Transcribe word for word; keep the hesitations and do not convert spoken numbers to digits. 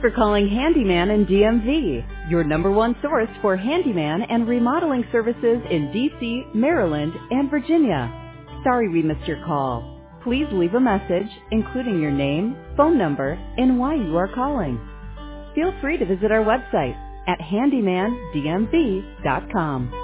for calling Handyman in D M V, your number one source for handyman and remodeling services in D C, Maryland, and Virginia. Sorry we missed your call. Please leave a message, including your name, phone number, and why you are calling. Feel free to visit our website at handyman d m v dot com.